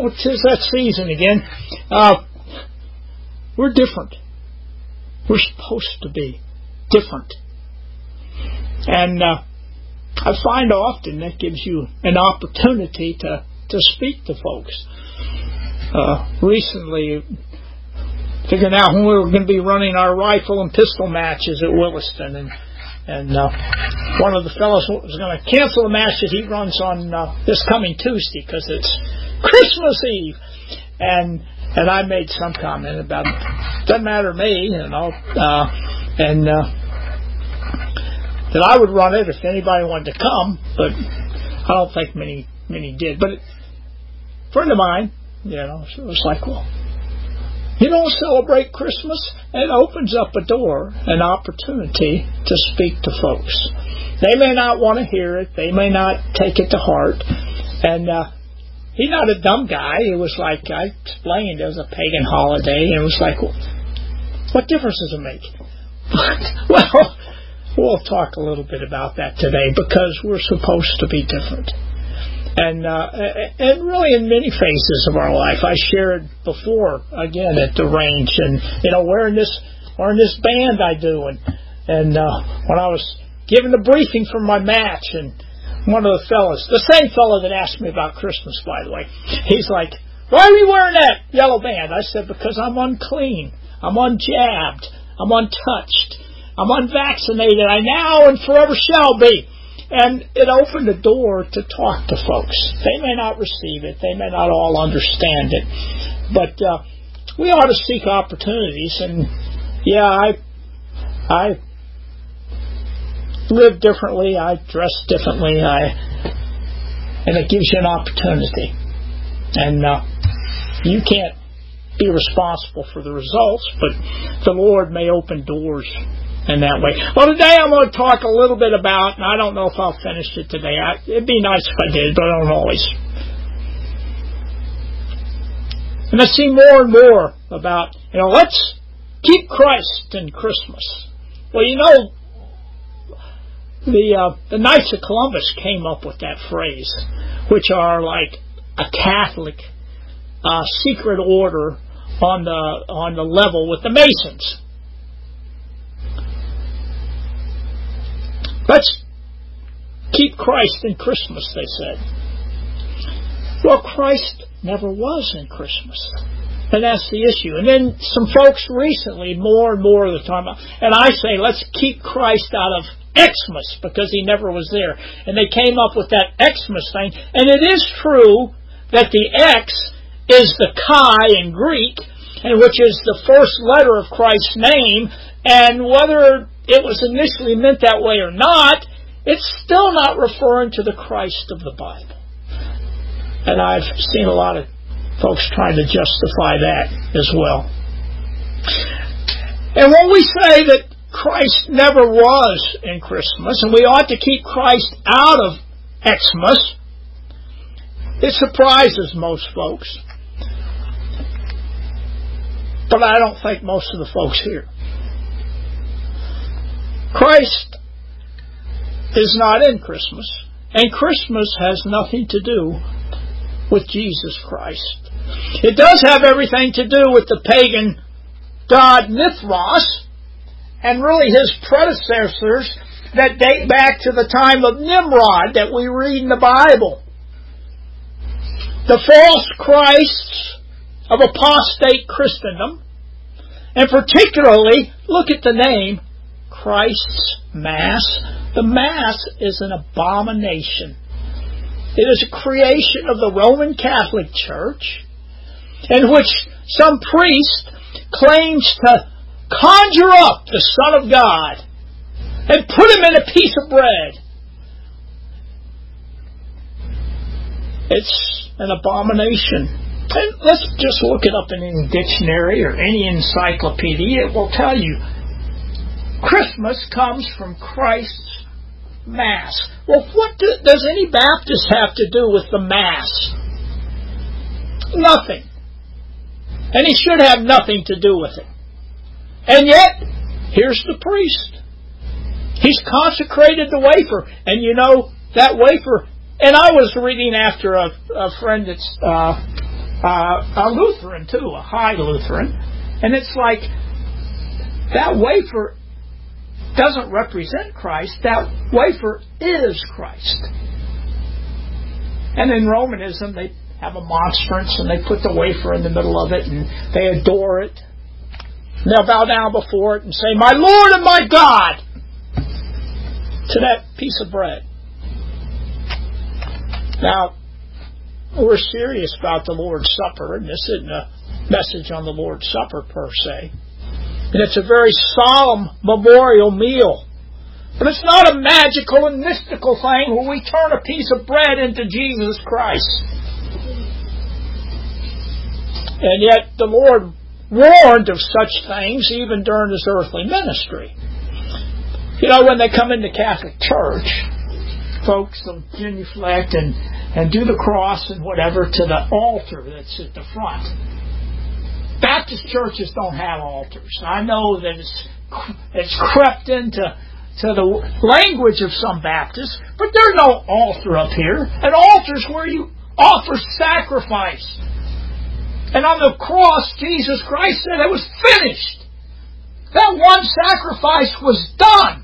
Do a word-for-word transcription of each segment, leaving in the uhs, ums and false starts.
oh, it's that season again. Uh, we're different. We're supposed to be different. And uh, I find often that gives you an opportunity to, to speak to folks. Uh, recently, figuring out when we were going to be running our rifle and pistol matches at Williston, and and uh, one of the fellows was going to cancel the match that he runs on uh, this coming Tuesday because it's Christmas Eve, and and I made some comment about it. Doesn't matter to me, you know, uh, and uh, that I would run it if anybody wanted to come, but I don't think many many did. But a friend of mine, you know, so it was like, well, you don't celebrate Christmas? It opens up a door, an opportunity to speak to folks. They may not want to hear it. They may not take it to heart. And uh, he's not a dumb guy. It was like, I explained it was a pagan holiday. And it was like, well, what difference does it make? Well, we'll talk a little bit about that today because we're supposed to be different. And uh, and really in many phases of our life. I shared before, again, at the range, and, you know, wearing this wearing this band I do. And, and uh, when I was giving the briefing for my match, and one of the fellas, the same fellow that asked me about Christmas, by the way, he's like, why are you wearing that yellow band? I said, because I'm unclean. I'm unjabbed. I'm untouched. I'm unvaccinated. I now and forever shall be. And it opened the door to talk to folks. They may not receive it. They may not all understand it. But uh, we ought to seek opportunities. And, yeah, I I live differently. I dress differently. I And it gives you an opportunity. And uh, you can't be responsible for the results, but the Lord may open doors in that way. Well, today I'm going to talk a little bit about, and I don't know if I'll finish it today. I, it'd be nice if I did, but I don't always. And I see more and more about, you know, let's keep Christ in Christmas. Well, you know, the uh, the Knights of Columbus came up with that phrase, which are like a Catholic uh, secret order on the on the level with the Masons. Let's keep Christ in Christmas, they said. Well, Christ never was in Christmas. And that's the issue. And then some folks recently, more and more of the time, and I say, let's keep Christ out of Xmas because he never was there. And they came up with that Xmas thing. And it is true that the X is the chi in Greek, and which is the first letter of Christ's name. And whether it was initially meant that way or not, it's still not referring to the Christ of the Bible. And I've seen a lot of folks trying to justify that as well. And when we say that Christ never was in Christmas, and we ought to keep Christ out of Xmas, it surprises most folks. But I don't think most of the folks here. Christ is not in Christmas, and Christmas has nothing to do with Jesus Christ. It does have everything to do with the pagan god Mithras, and really his predecessors that date back to the time of Nimrod that we read in the Bible. The false Christs of apostate Christendom, and particularly, look at the name, Christ's Mass. The Mass is an abomination. It is a creation of the Roman Catholic Church in which some priest claims to conjure up the Son of God and put him in a piece of bread. It's an abomination. And let's just look it up in any dictionary or any encyclopedia. It will tell you Christmas comes from Christ's Mass. Well, what do, does any Baptist have to do with the Mass? Nothing. And he should have nothing to do with it. And yet, here's the priest. He's consecrated the wafer. And you know, that wafer, and I was reading after a, a friend that's uh, uh, a Lutheran too, a high Lutheran, and it's like that wafer doesn't represent Christ. That wafer is Christ. And in Romanism, they have a monstrance, and they put the wafer in the middle of it, and they adore it. And they'll bow down before it and say, "My Lord and my God," to that piece of bread. Now, we're serious about the Lord's Supper, and this isn't a message on the Lord's Supper per se. And it's a very solemn memorial meal. But it's not a magical and mystical thing where we turn a piece of bread into Jesus Christ. And yet the Lord warned of such things even during His earthly ministry. You know, when they come into Catholic Church, folks will genuflect and, and do the cross and whatever to the altar that's at the front. Baptist churches don't have altars. I know that it's it's crept into to the language of some Baptists, but there's no altar up here. An altar's where you offer sacrifice. And on the cross, Jesus Christ said it was finished. That one sacrifice was done.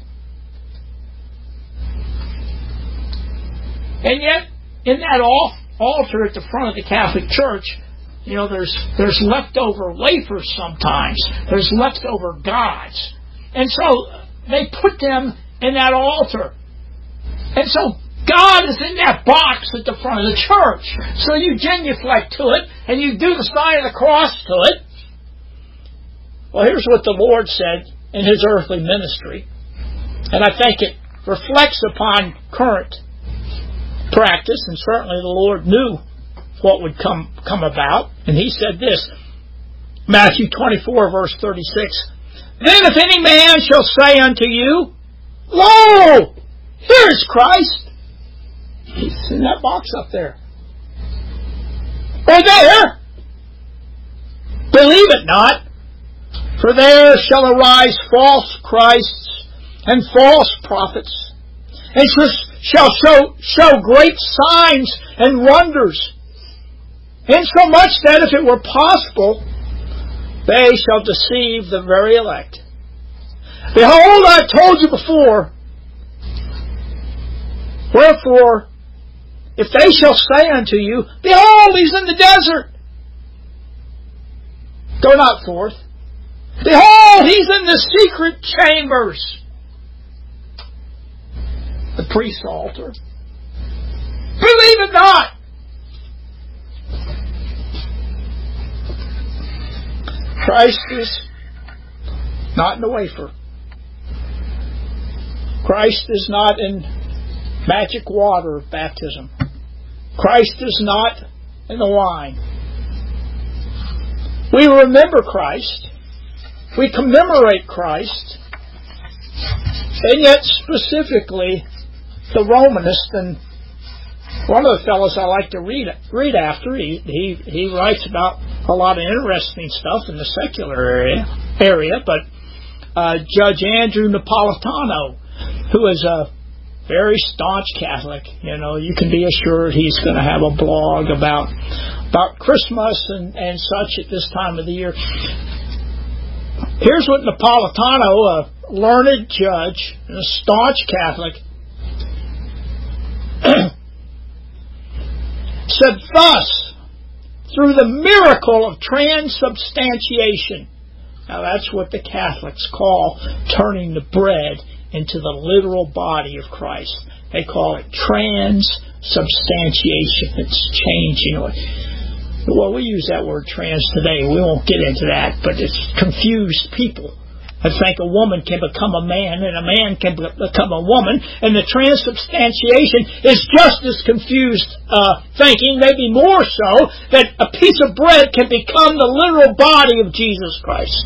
And yet, in that altar at the front of the Catholic Church, you know, there's there's leftover wafers sometimes. There's leftover gods. And so they put them in that altar. And so God is in that box at the front of the church. So you genuflect to it, and you do the sign of the cross to it. Well, here's what the Lord said in His earthly ministry. And I think it reflects upon current practice, and certainly the Lord knew what would come come about. And He said this, Matthew twenty-four, verse thirty-six, "Then if any man shall say unto you, Lo, here is Christ." He's in that box up there. "Or there, believe it not, for there shall arise false Christs and false prophets, and shall show, show great signs and wonders, insomuch that if it were possible, they shall deceive the very elect. Behold, I have told you before. Wherefore, if they shall say unto you, Behold, He's in the desert, go not forth. Behold, He's in the secret chambers," the priest's altar, "believe it not. Christ is not in the wafer. Christ is not in magic water of baptism. Christ is not in the wine. We remember Christ. We commemorate Christ. And yet specifically the Romanist, and one of the fellows I like to read read after, he, he, he writes about a lot of interesting stuff in the secular area, area but uh, Judge Andrew Napolitano, who is a very staunch Catholic. You know, you can be assured he's going to have a blog about about Christmas and, and such at this time of the year. Here's what Napolitano, a learned judge and a staunch Catholic, said, "Thus, through the miracle of transubstantiation," now that's what the Catholics call turning the bread into the literal body of Christ. They call it transubstantiation. It's changing. Well, we use that word trans today. We won't get into that, but it's confused people. I think a woman can become a man and a man can become a woman, and the transubstantiation is just as confused uh, thinking, maybe more so, that a piece of bread can become the literal body of Jesus Christ.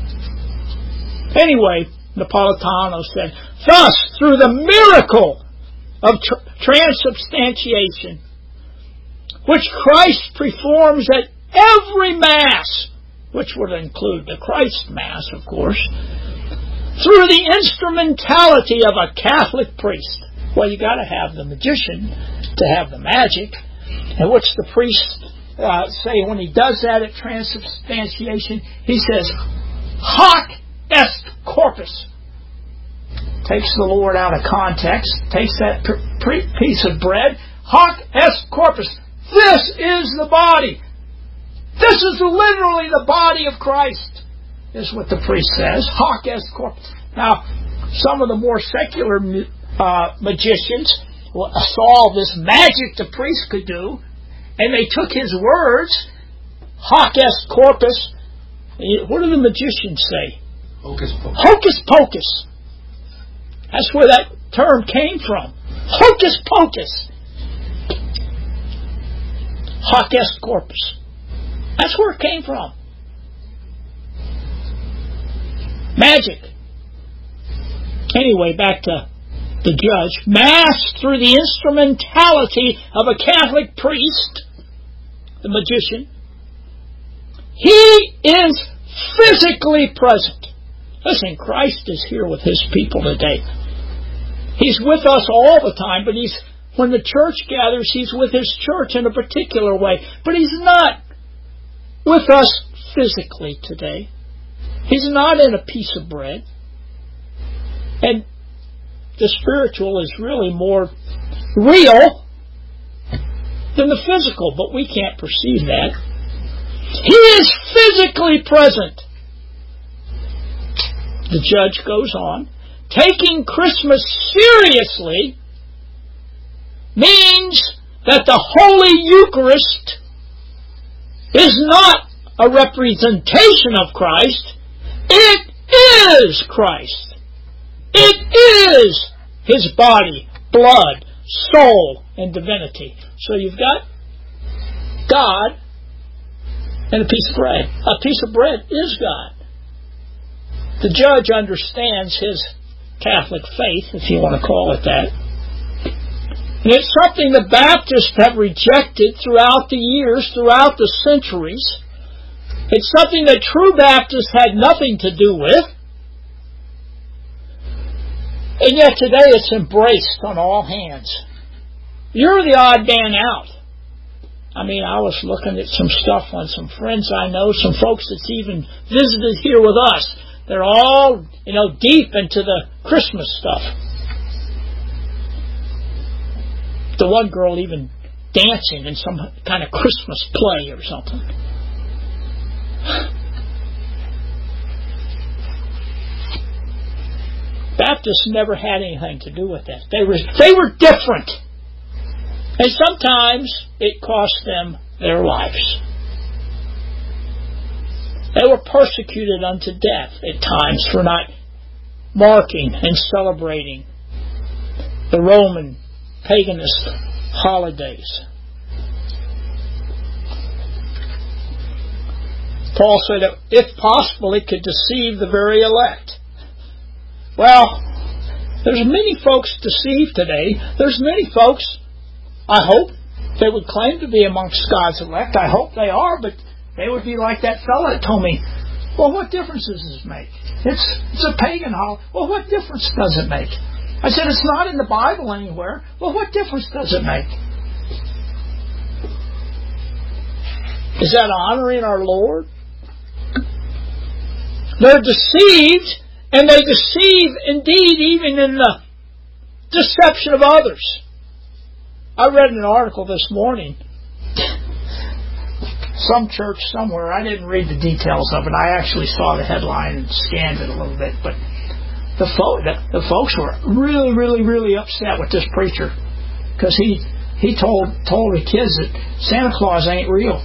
Anyway, Napolitano said, "Thus, through the miracle of tr- transubstantiation, which Christ performs at every Mass," which would include the Christ Mass, of course, "through the instrumentality of a Catholic priest." Well, you got to have the magician to have the magic. And what's the priest uh, say when he does that at transubstantiation, he says, hoc est corpus. Takes the Lord out of context, takes that pre- piece of bread, hoc est corpus. This is the body. This is literally the body of Christ, is what the priest says. Hoc est corpus. Now, some of the more secular uh, magicians saw this magic the priest could do, and they took his words, hoc est corpus. What do the magicians say? Hocus pocus. Hocus pocus. That's where that term came from. Hocus pocus. Hoc est corpus. That's where it came from. Magic. Anyway, back to the judge. Mass through the instrumentality of a Catholic priest, the magician. He is physically present. Listen, Christ is here with His people today. He's with us all the time, but He's when the church gathers, He's with His church in a particular way. But He's not with us physically today. He's not in a piece of bread. And the spiritual is really more real than the physical, but we can't perceive that. He is physically present. The judge goes on. Taking Christmas seriously means that the Holy Eucharist is not a representation of Christ. It is Christ. It is His body, blood, soul, and divinity. So you've got God and a piece of bread. A piece of bread is God. The judge understands his Catholic faith, if you want to call it that. And it's something the Baptists have rejected throughout the years, throughout the centuries. It's something that true Baptists had nothing to do with. And yet today it's embraced on all hands. You're the odd man out. I mean, I was looking at some stuff on some friends I know, some folks that's even visited here with us. They're all, you know, deep into the Christmas stuff. The one girl even dancing in some kind of Christmas play or something. Baptists never had anything to do with that. They were they were different. And sometimes it cost them their lives. They were persecuted unto death at times for not marking and celebrating the Roman paganist holidays. Paul said that if possible it could deceive the very elect. Well, there's many folks deceived today. There's many folks, I hope, that would claim to be amongst God's elect. I hope they are, but they would be like that fellow that told me, well, what difference does this make? It's it's a pagan holiday. Well, what difference does it make? I said, it's not in the Bible anywhere. Well, what difference does it make? Is that honoring our Lord? They're deceived, and they deceive indeed even in the deception of others. I read an article this morning. Some church somewhere, I didn't read the details of it. I actually saw the headline and scanned it a little bit, but the, fo- the, the folks were really, really, really upset with this preacher because he he told told the kids that Santa Claus ain't real.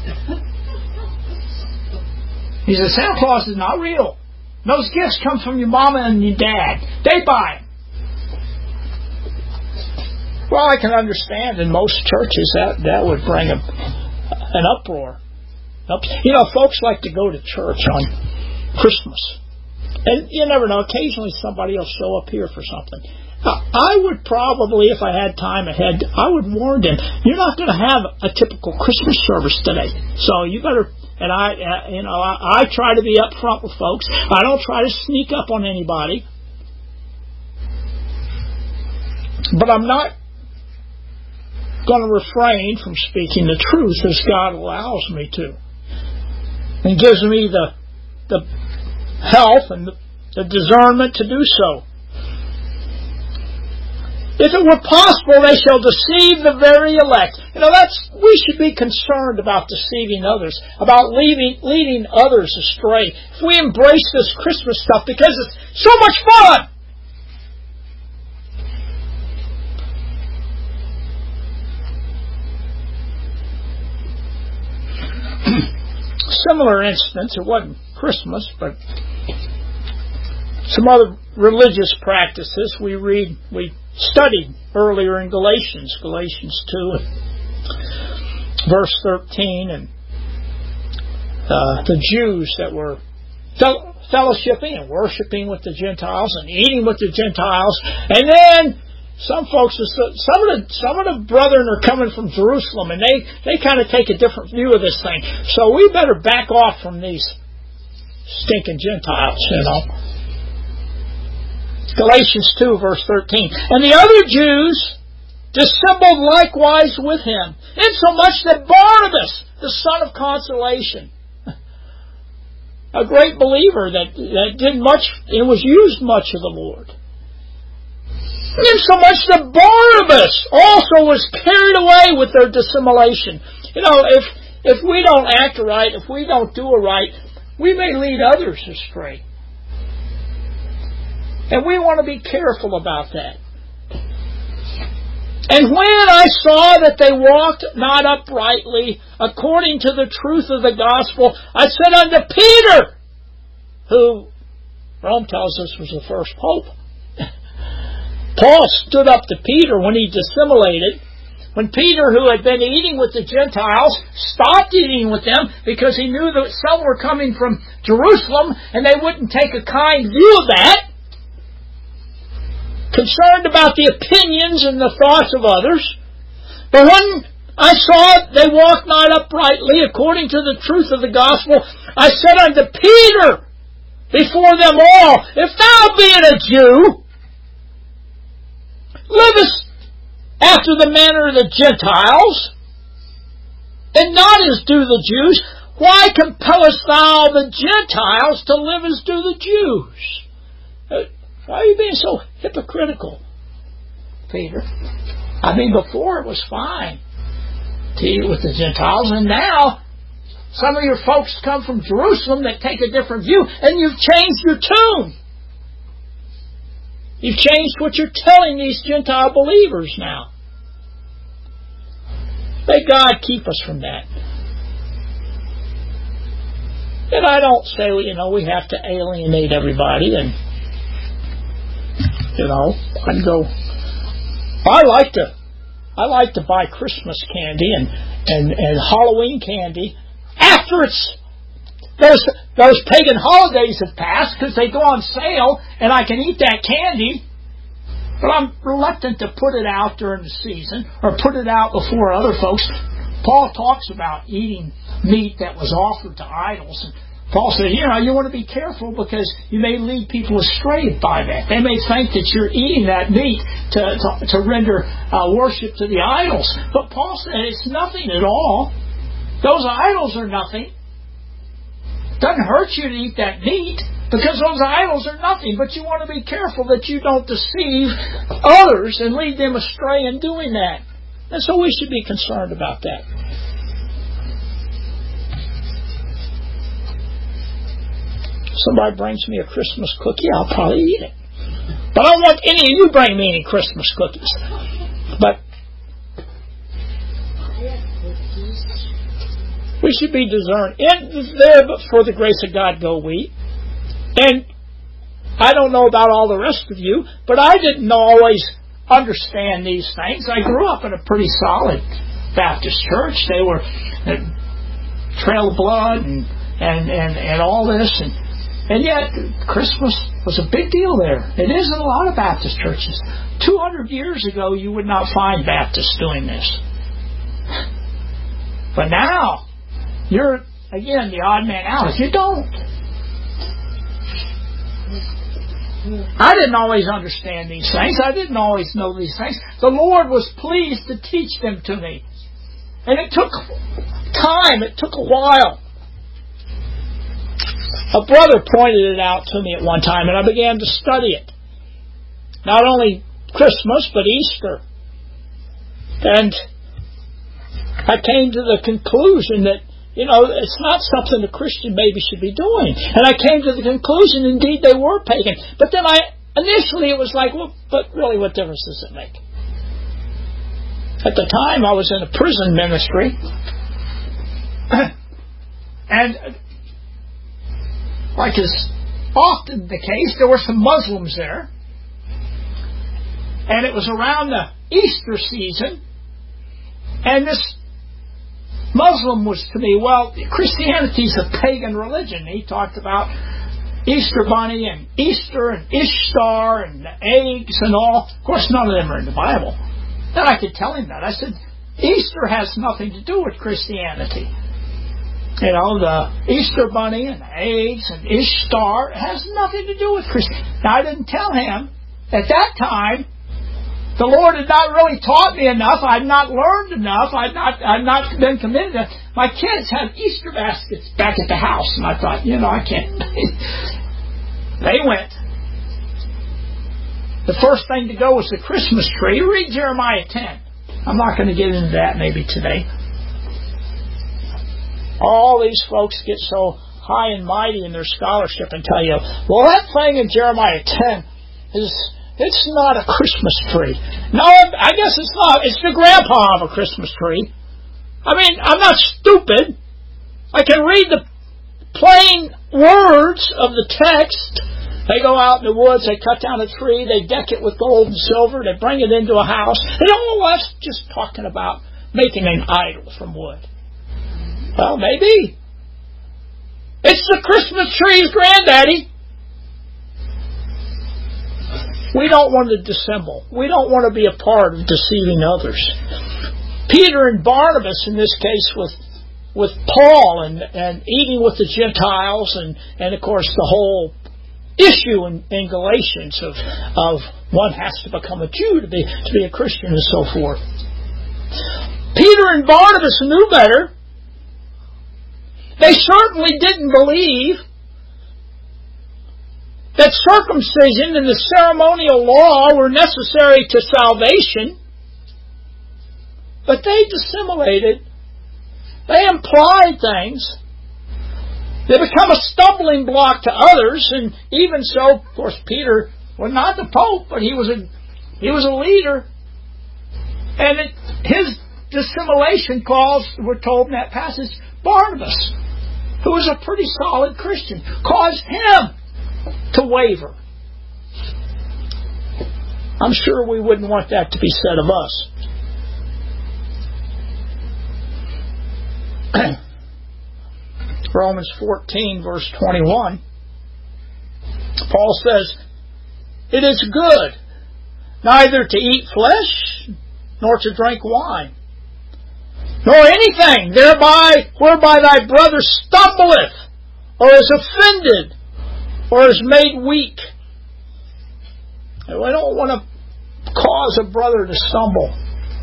He said, Santa Claus is not real. Those gifts come from your mama and your dad. They buy them. Well, I can understand in most churches that, that would bring a, an uproar. You know, folks like to go to church on Christmas. And you never know, occasionally somebody will show up here for something. I would probably, if I had time ahead, I would warn them, you're not going to have a typical Christmas service today. So you better, and I, you know, I, I try to be up front with folks. I don't try to sneak up on anybody. But I'm not going to refrain from speaking the truth as God allows me to, and gives me the the health and the, the discernment to do so. If it were possible, they shall deceive the very elect. You know, that's we should be concerned about deceiving others, about leaving, leading others astray. If we embrace this Christmas stuff because it's so much fun. Similar instance, it wasn't Christmas, but some other religious practices we read, we studied earlier in Galatians, Galatians two, and verse thirteen, and uh, the Jews that were fel- fellowshipping and worshiping with the Gentiles and eating with the Gentiles, and then some folks, some of the some of the brethren are coming from Jerusalem, and they, they kind of take a different view of this thing. So we better back off from these stinking Gentiles, you know. Galatians two, verse thirteen. And the other Jews dissembled likewise with him, insomuch that Barnabas, the son of consolation, a great believer that, that did much and was used much of the Lord, insomuch that Barnabas also was carried away with their dissimulation. You know, if if we don't act right, if we don't do it right, we may lead others astray. And we want to be careful about that. And when I saw that they walked not uprightly according to the truth of the gospel, I said unto Peter, who Rome tells us was the first pope. Paul stood up to Peter when he dissimulated. When Peter, who had been eating with the Gentiles, stopped eating with them because he knew that some were coming from Jerusalem and they wouldn't take a kind view of that, concerned about the opinions and the thoughts of others. But when I saw they walked not uprightly according to the truth of the gospel, I said unto Peter before them all, if thou being a Jew, livest after the manner of the Gentiles, and not as do the Jews, why compellest thou the Gentiles to live as do the Jews? Why are you being so hypocritical, Peter? I mean, before it was fine to eat with the Gentiles, and now some of your folks come from Jerusalem that take a different view, and you've changed your tune. You've changed what you're telling these Gentile believers now. May God keep us from that. And I don't say, you know, we have to alienate everybody, and you know, I go. I like to, I like to buy Christmas candy and, and, and Halloween candy after it's those those pagan holidays have passed because they go on sale and I can eat that candy. But I'm reluctant to put it out during the season or put it out before other folks. Paul talks about eating meat that was offered to idols, and Paul said, you know, you want to be careful because you may lead people astray by that. They may think that you're eating that meat to to, to render uh, worship to the idols. But Paul said it's nothing at all. Those idols are nothing. It doesn't hurt you to eat that meat because those idols are nothing. But you want to be careful that you don't deceive others and lead them astray in doing that. And so we should be concerned about that. Somebody brings me a Christmas cookie, I'll probably eat it. But I don't want any of you bring me any Christmas cookies. But we should be discerning. In there, but for the grace of God go we. And I don't know about all the rest of you, but I didn't always understand these things. I grew up in a pretty solid Baptist church. They were uh, Trail of Blood and, and, and, and all this, and And yet, Christmas was a big deal there. It is in a lot of Baptist churches. two hundred years ago, you would not find Baptists doing this. But now, you're, again, the odd man out if you don't. I didn't always understand these things. I didn't always know these things. The Lord was pleased to teach them to me. And it took time. It took a while. A brother pointed it out to me at one time, and I began to study it. Not only Christmas, but Easter. And I came to the conclusion that, you know, it's not something a Christian maybe should be doing. And I came to the conclusion, indeed, they were pagan. But then I, initially it was like, well, but really, what difference does it make? At the time, I was in a prison ministry. And like is often the case, there were some Muslims there. And it was around the Easter season. And this Muslim was to me, well, Christianity is a pagan religion. He talked about Easter bunny and Easter and Ishtar and the eggs and all. Of course, none of them are in the Bible. And I could tell him that. I said, Easter has nothing to do with Christianity. You know, the Easter bunny and the eggs and Ishtar has nothing to do with Christianity. Now, I didn't tell him at that time. The Lord had not really taught me enough. I had not learned enough. I had not, I had not been committed enough. My kids had Easter baskets back at the house, and I thought, you know, I can't. They went. The first thing to go was the Christmas tree. Read Jeremiah ten. I'm not going to get into that maybe today. All these folks get so high and mighty in their scholarship and tell you, well, that thing in Jeremiah ten is... it's not a Christmas tree. No, I guess it's not. It's the grandpa of a Christmas tree. I mean, I'm not stupid. I can read the plain words of the text. They go out in the woods, they cut down a tree, they deck it with gold and silver, they bring it into a house. And all that's just talking about making an idol from wood. Well, maybe. It's the Christmas tree's granddaddy. We don't want to dissemble. We don't want to be a part of deceiving others. Peter and Barnabas, in this case, with with Paul and, and eating with the Gentiles, and, and of course the whole issue in, in Galatians of of one has to become a Jew to be to be a Christian and so forth. Peter and Barnabas knew better. They certainly didn't believe that circumcision and the ceremonial law were necessary to salvation, but they dissimulated. They implied things. They become a stumbling block to others, and even so, of course, Peter was not the Pope, but he was a he was a leader, and it, his dissimulation caused, we're told in that passage, Barnabas, who was a pretty solid Christian, caused him to waver. I'm sure we wouldn't want that to be said of us. Romans fourteen, verse twenty-one, Paul says, "It is good neither to eat flesh nor to drink wine, nor anything thereby whereby thy brother stumbleth, or is offended, or is made weak." And we don't want to cause a brother to stumble,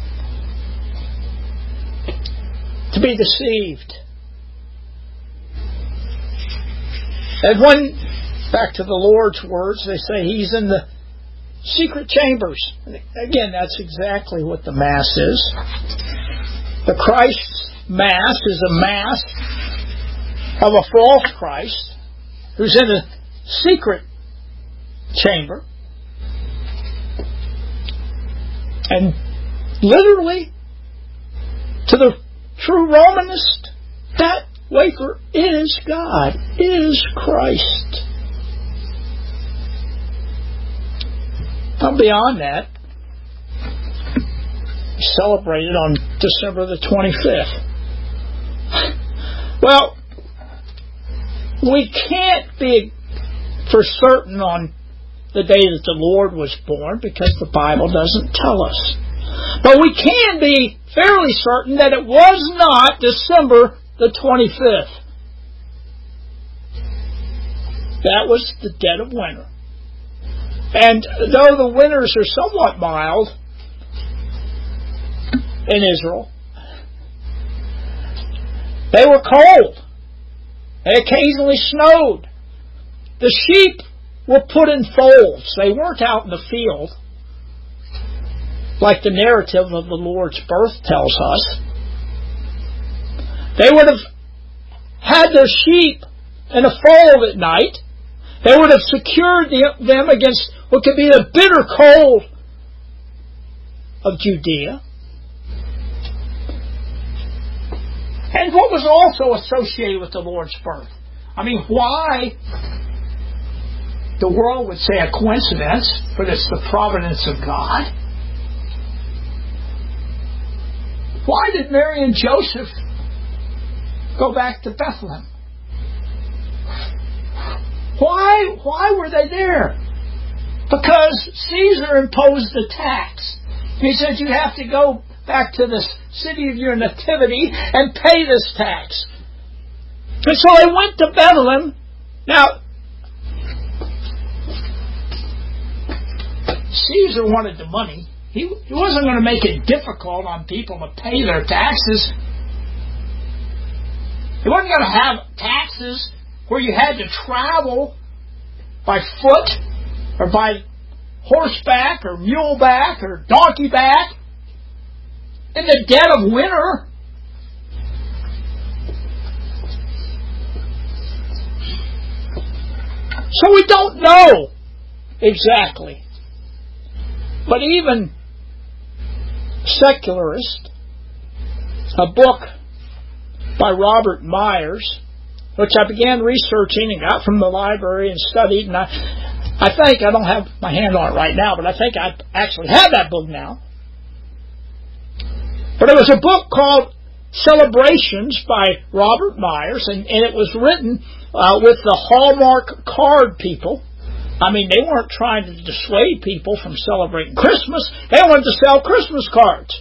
to be deceived. And when, back to the Lord's words, they say He's in the secret chambers. And again, that's exactly what the Mass is. The Christ's Mass is a Mass of a false Christ who's in a secret chamber. And literally, to the true Romanist, that wafer is God, is Christ. Now beyond that, celebrated on December the twenty-fifth. Well, we can't be for certain on the day that the Lord was born because the Bible doesn't tell us. But we can be fairly certain that it was not December the twenty-fifth. That was the dead of winter. And though the winters are somewhat mild in Israel, they were cold. They occasionally snowed. The sheep were put in folds. They weren't out in the field, like the narrative of the Lord's birth tells us. They would have had their sheep in a fold at night. They would have secured them against what could be the bitter cold of Judea. And what was also associated with the Lord's birth? I mean, why the world would say a coincidence, but it's the providence of God. Why did Mary and Joseph go back to Bethlehem? Why, why were they there? Because Caesar imposed the tax. He said you have to go back to the city of your nativity and pay this tax. And so they went to Bethlehem. Now, Caesar wanted the money. He, he wasn't going to make it difficult on people to pay their taxes. He wasn't going to have taxes where you had to travel by foot or by horseback or muleback or donkeyback in the dead of winter. So we don't know exactly. But even Secularist, a book by Robert Myers, which I began researching and got from the library and studied, and I, I think, I don't have my hand on it right now, but I think I actually have that book now. But it was a book called Celebrations by Robert Myers, and, and it was written uh, with the Hallmark card people. I mean, they weren't trying to dissuade people from celebrating Christmas. They wanted to sell Christmas cards.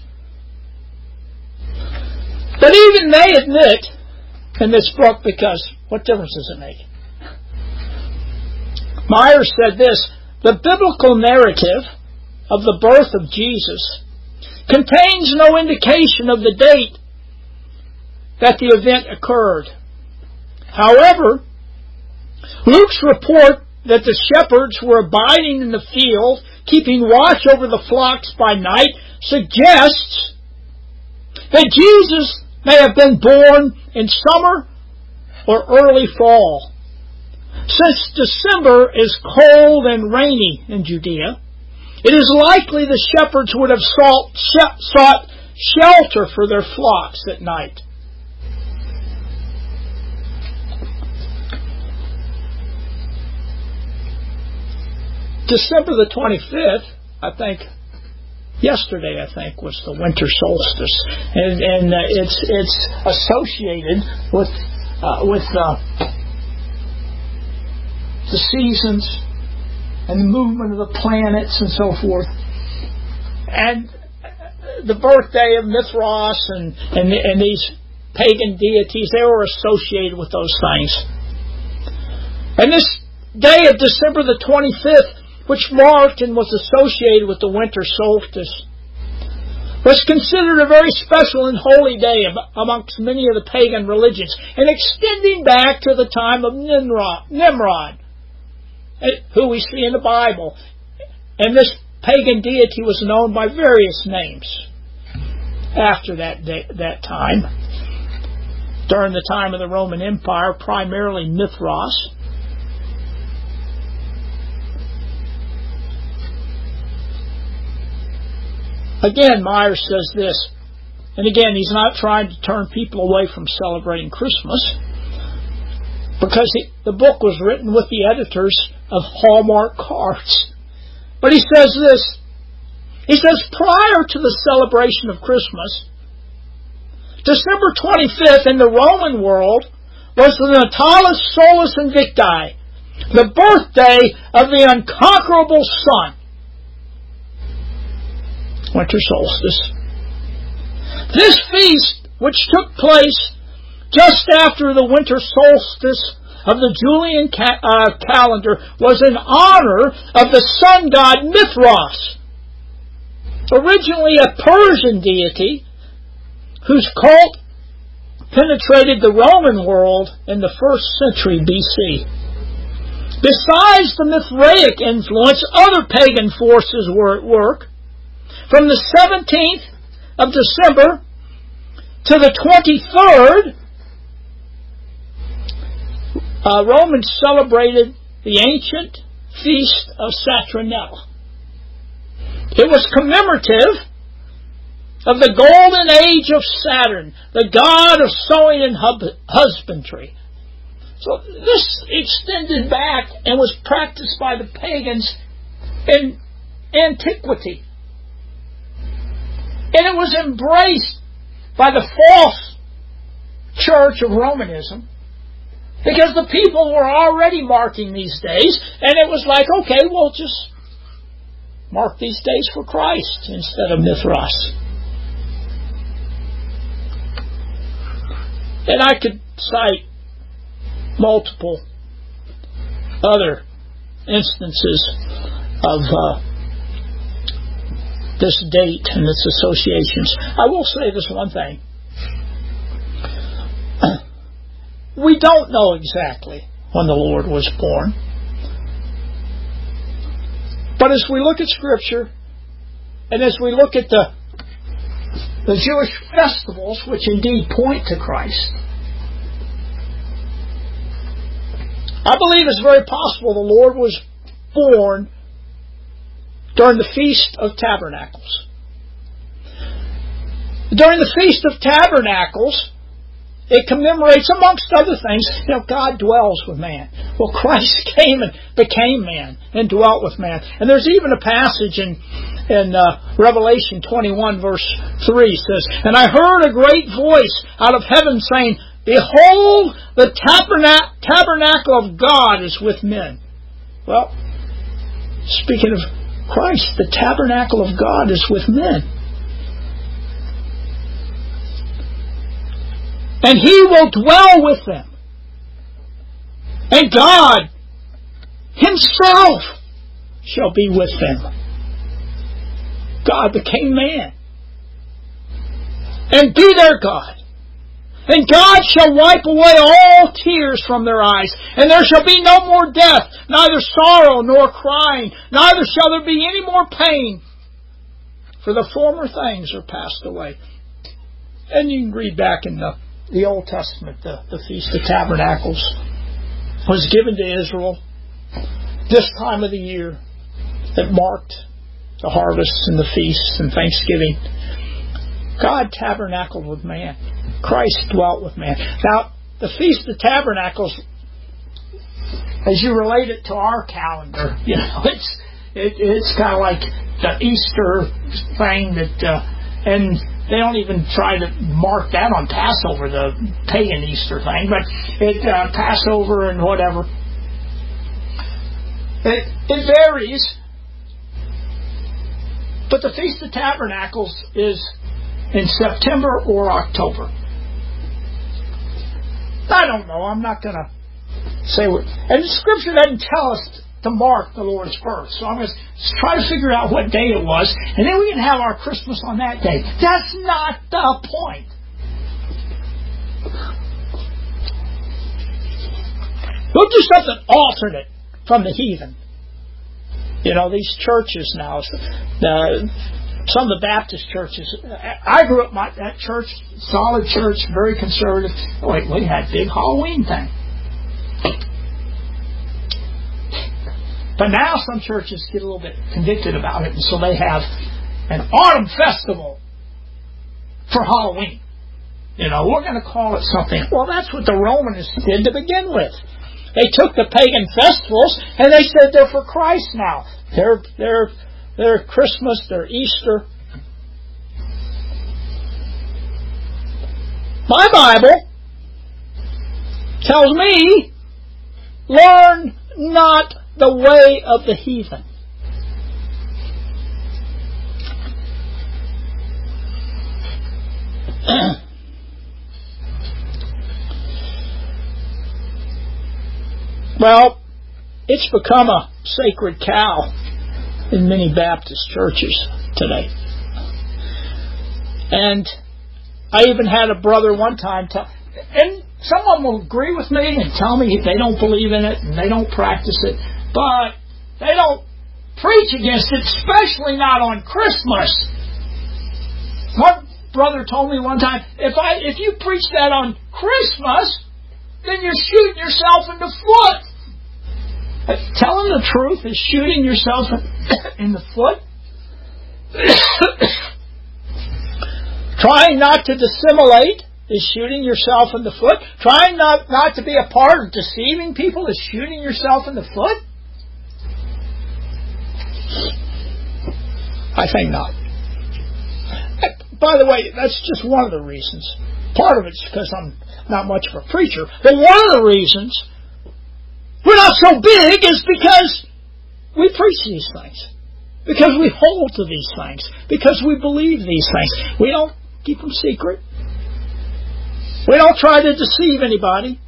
But even they admit in this book, because what difference does it make? Myers said this: the biblical narrative of the birth of Jesus contains no indication of the date that the event occurred. However, Luke's report that the shepherds were abiding in the field, keeping watch over the flocks by night, suggests that Jesus may have been born in summer or early fall. Since December is cold and rainy in Judea, it is likely the shepherds would have sought, sought shelter for their flocks at night. December the twenty-fifth, I think, yesterday, I think, was the winter solstice, and, and uh, it's it's associated with uh, with uh, the seasons and the movement of the planets and so forth, and the birthday of Mithras and and, and these pagan deities. They were associated with those things. And this day of December the twenty-fifth, which marked and was associated with the winter solstice, was considered a very special and holy day amongst many of the pagan religions, and extending back to the time of Nimrod, Nimrod, who we see in the Bible. And this pagan deity was known by various names after that day, that time. During the time of the Roman Empire, primarily Mithras. Again, Myers says this, and again, he's not trying to turn people away from celebrating Christmas, because he, the book was written with the editors of Hallmark cards. But he says this, he says, prior to the celebration of Christmas, December twenty-fifth in the Roman world was the Natalis Solis Invicti, the birthday of the unconquerable sun. Winter solstice. This feast, which took place just after the winter solstice of the Julian ca- uh, calendar was in honor of the sun god Mithras, originally a Persian deity whose cult penetrated the Roman world in the first century B C. Besides the Mithraic influence, other pagan forces were at work. From the seventeenth of December to the twenty-third, uh, Romans celebrated the ancient feast of Saturnalia. It was commemorative of the golden age of Saturn, the god of sowing and hub- husbandry. So this extended back and was practiced by the pagans in antiquity. And it was embraced by the false church of Romanism, because the people were already marking these days, and it was like, okay, we'll just mark these days for Christ instead of Mithras. And I could cite multiple other instances of uh, this date and its associations. I will say this one thing. We don't know exactly when the Lord was born. But as we look at Scripture, and as we look at the the Jewish festivals, which indeed point to Christ, I believe it's very possible the Lord was born during the Feast of Tabernacles. During the Feast of Tabernacles, it commemorates, amongst other things, you know, God dwells with man. Well, Christ came and became man and dwelt with man. And there's even a passage in in uh, Revelation twenty-one, verse three says, "And I heard a great voice out of heaven saying, Behold, the taberna- tabernacle of God is with men." Well, speaking of Christ, the tabernacle of God is with men. And He will dwell with them. And God Himself shall be with them. God became man and be their God. And God shall wipe away all tears from their eyes, and there shall be no more death, neither sorrow nor crying, neither shall there be any more pain, for the former things are passed away. And you can read back in the, the Old Testament, the, the Feast of Tabernacles was given to Israel this time of the year that marked the harvests and the feasts and Thanksgiving. God tabernacled with man. Christ dwelt with man. Now, the Feast of Tabernacles, as you relate it to our calendar, you know, it's it, it's kind of like the Easter thing that, uh, and they don't even try to mark that on Passover, the pagan Easter thing, but it uh, Passover and whatever. It, it varies. But the Feast of Tabernacles is in September or October. I don't know. I'm not going to say what... And the Scripture doesn't tell us to mark the Lord's birth. So I'm going to try to figure out what day it was, and then we can have our Christmas on that day. That's not the point. We'll do something alternate from the heathen. You know, these churches now, uh, some of the Baptist churches. I grew up my that church, solid church, very conservative. Wait, we had big Halloween thing. But now some churches get a little bit convicted about it, and so they have an autumn festival for Halloween. You know, we're going to call it something. Well, that's what the Romans did to begin with. They took the pagan festivals and they said they're for Christ now. They're they're they're Christmas, they're Easter. My Bible tells me, learn not the way of the heathen. Well, it's become a sacred cow in many Baptist churches today. And I even had a brother one time tell, and someone will agree with me and tell me they don't believe in it and they don't practice it, but they don't preach against it, especially not on Christmas. One brother told me one time, if I if you preach that on Christmas, then you're shooting yourself in the foot. Telling the truth is shooting yourself in the foot. Trying not to dissimulate is shooting yourself in the foot. Trying not, not to be a part of deceiving people is shooting yourself in the foot. I think not. By the way, that's just one of the reasons. Part of it's because I'm not much of a preacher. But one of the reasons we're not so big is because we preach these things. Because we hold to these things. Because we believe these things. We don't keep them secret. We don't try to deceive anybody.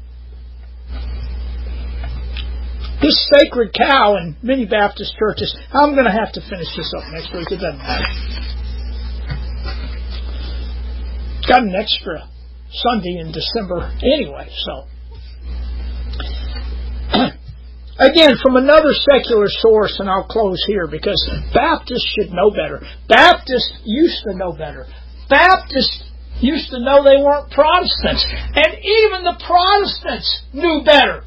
This sacred cow in many Baptist churches, I'm going to have to finish this up next week. It doesn't matter. Got an extra Sunday in December anyway, so. Again, from another secular source, and I'll close here because Baptists should know better. Baptists used to know better. Baptists used to know they weren't Protestants. And even the Protestants knew better.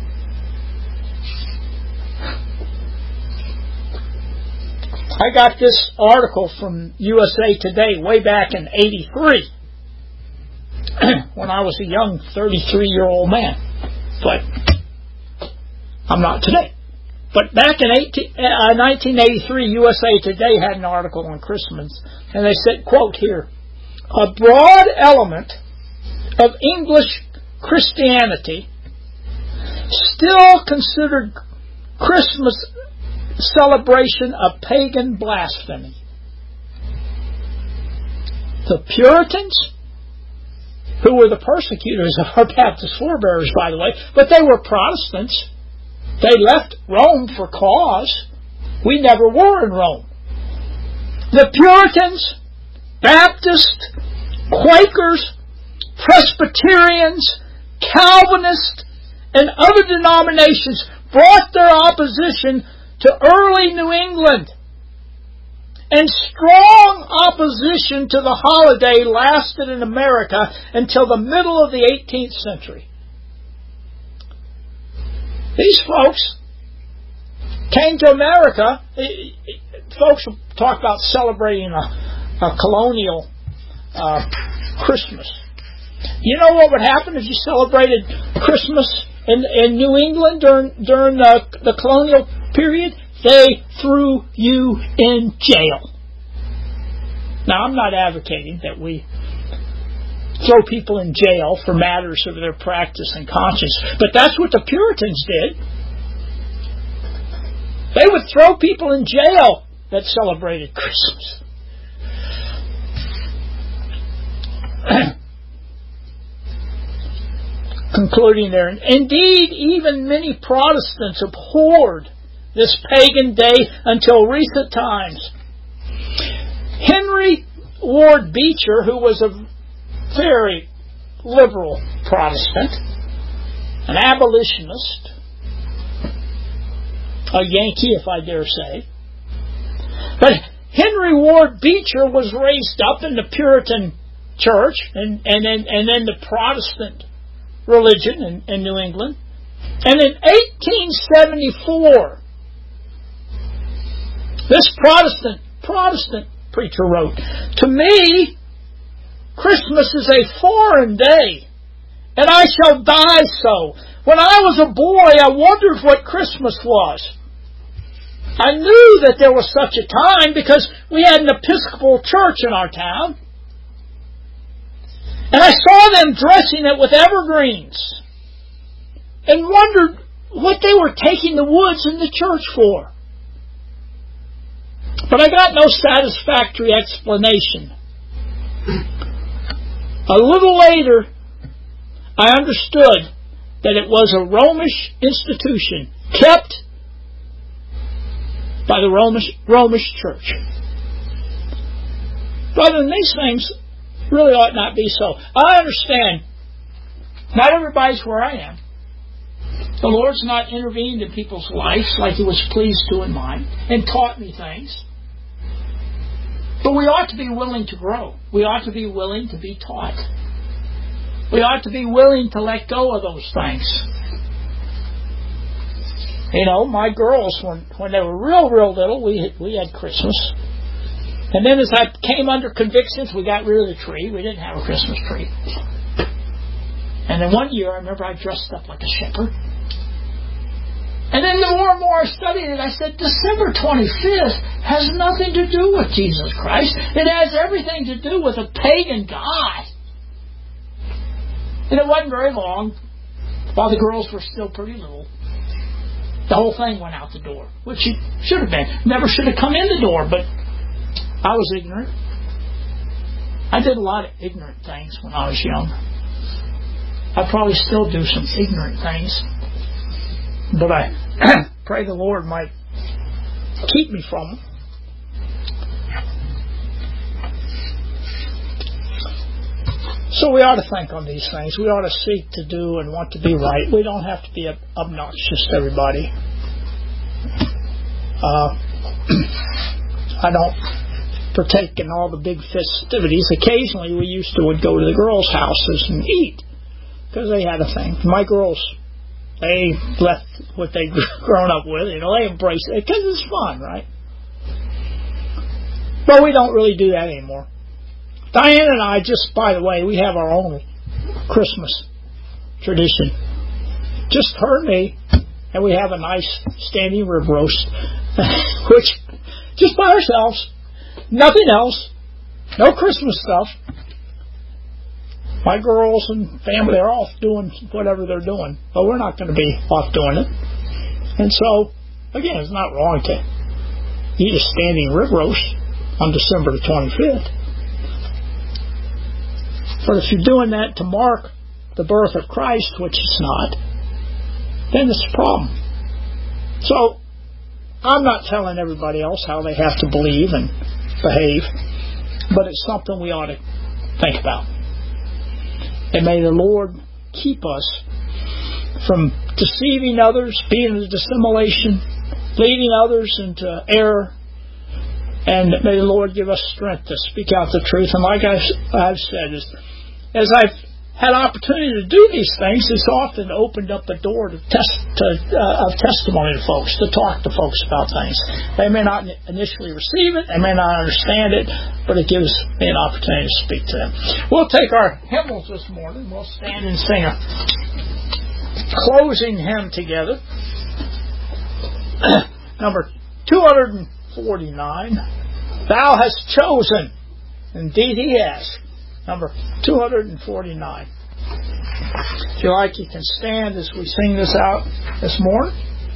I got this article from U S A Today way back in eighty-three when I was a young thirty-three-year-old man. But I'm not today. But back in nineteen eighty-three, U S A Today had an article on Christmas, and they said, quote here, a broad element of English Christianity still considered Christmas celebration a pagan blasphemy. The Puritans, who were the persecutors of our Baptist forebears, by the way, but they were Protestants. They left Rome for cause. We never were in Rome. The Puritans, Baptists, Quakers, Presbyterians, Calvinists, and other denominations brought their opposition to early New England. And strong opposition to the holiday lasted in America until the middle of the eighteenth century. These folks came to America. Folks talk about celebrating a, a colonial uh, Christmas. You know what would happen if you celebrated Christmas in, in New England during during the, the colonial period? They threw you in jail. Now, I'm not advocating that we throw people in jail for matters of their practice and conscience, but that's what the Puritans did. They would throw people in jail that celebrated Christmas. Concluding there, indeed, even many Protestants abhorred this pagan day until recent times. Henry Ward Beecher, who was a very liberal Protestant, an abolitionist, a Yankee, if I dare say, but Henry Ward Beecher was raised up in the Puritan church and and then and then the Protestant religion in, in New England, and in eighteen seventy-four. This Protestant Protestant preacher wrote, to me, Christmas is a foreign day, and I shall die so. When I was a boy, I wondered what Christmas was. I knew that there was such a time because we had an Episcopal church in our town. And I saw them dressing it with evergreens and wondered what they were taking the woods in the church for. But I got no satisfactory explanation. A little later, I understood that it was a Romish institution kept by the Romish, Romish church. Brethren, these things really ought not be so. I understand. Not everybody's where I am. The Lord's not intervened in people's lives like He was pleased to in mine and taught me things. But we ought to be willing to grow. We ought to be willing to be taught. We ought to be willing to let go of those things. You know, my girls, when, when they were real, real little, we had, we had Christmas. And then as I came under convictions, we got rid of the tree. We didn't have a Christmas tree. And then one year, I remember I dressed up like a shepherd. And then the more and more I studied it, I said, December twenty-fifth has nothing to do with Jesus Christ. It has everything to do with a pagan god. And it wasn't very long, while the girls were still pretty little, the whole thing went out the door, which it should have been. Never should have come in the door, but I was ignorant. I did a lot of ignorant things when I was young. I probably still do some ignorant things. But I pray the Lord might keep me from them. So we ought to think on these things. We ought to seek to do and want to be right. We don't have to be obnoxious to everybody. Uh, I don't partake in all the big festivities. Occasionally we used to would go to the girls' houses and eat because they had a thing. My girls, they left what they'd grown up with. You know, they embrace it because it's fun, right? But we don't really do that anymore. Diane and I, just by the way, we have our own Christmas tradition. Just her and me, and we have a nice standing rib roast, which just by ourselves, nothing else, no Christmas stuff. My girls and family are off doing whatever they're doing, but we're not going to be off doing it. And so, again, it's not wrong to eat a standing rib roast on December the twenty-fifth. But if you're doing that to mark the birth of Christ, which it's not, then it's a problem. So, I'm not telling everybody else how they have to believe and behave, but it's something we ought to think about. And may the Lord keep us from deceiving others, being in dissimulation, leading others into error. And may the Lord give us strength to speak out the truth. And like I've, I've said, is, as I've had opportunity to do these things, it's often opened up a door to test, to, uh, of testimony to folks, to talk to folks about things. They may not initially receive it, they may not understand it, but it gives me an opportunity to speak to them. We'll take our hymnals this morning. We'll stand and sing a closing hymn together. Number two forty-nine. Thou hast chosen. Indeed He has. Number two forty-nine. If you like, you can stand as we sing this out this morning.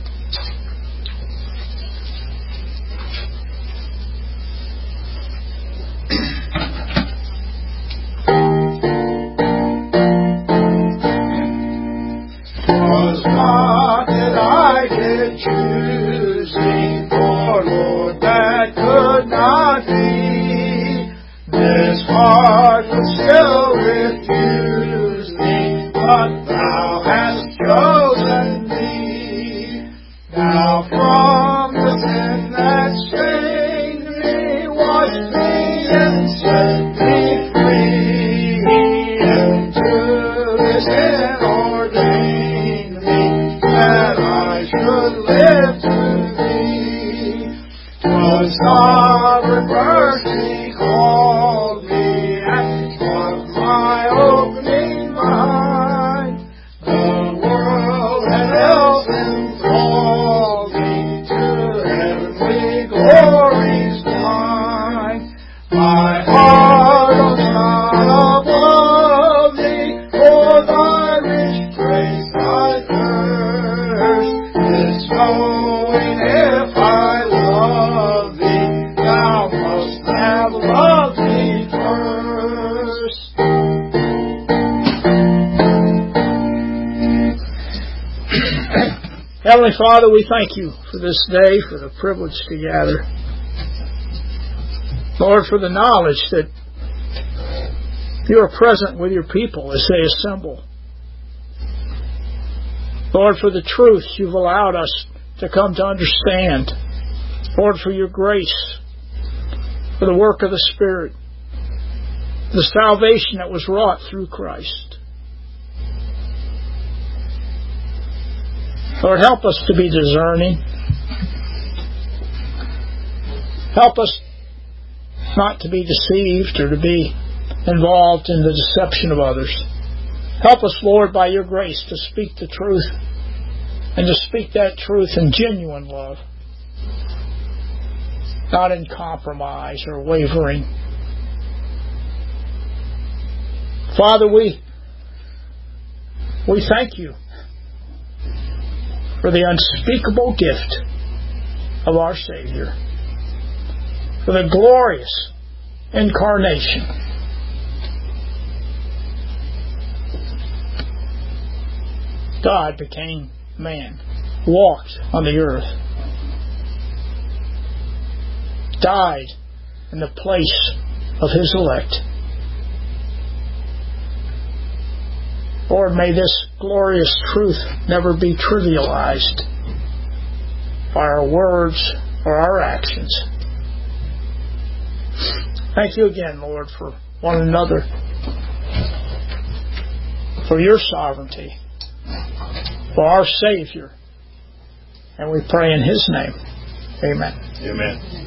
Was not that I did choose Thee, for Lord, that could not be. This heart would still refuse Thee, but Thou hast chosen Thee. Thou from the sin that stained me washed me and set me free. Into this end ordained me that I should live to Thee. 'Twas sovereign mercy called me, and 'twas my opening mind. The world had else enthralled me, to heavenly glories mine. My heart, O Son, above Thee, for Thy rich grace I thirst. This knowing, if I love Thee, Heavenly Father, we thank You for this day, for the privilege to gather. Lord, for the knowledge that You are present with Your people as they assemble. Lord, for the truth You've allowed us to come to understand. Lord, for Your grace, for the work of the Spirit, the salvation that was wrought through Christ. Lord, help us to be discerning. Help us not to be deceived or to be involved in the deception of others. Help us, Lord, by Your grace to speak the truth and to speak that truth in genuine love, not in compromise or wavering. Father, we we thank You for the unspeakable gift of our Savior, for the glorious incarnation. God became man, walked on the earth, died in the place of His elect. Lord, may this glorious truth never be trivialized by our words or our actions. Thank You again, Lord, for one another, for Your sovereignty, for our Savior. And we pray in His name. Amen. Amen.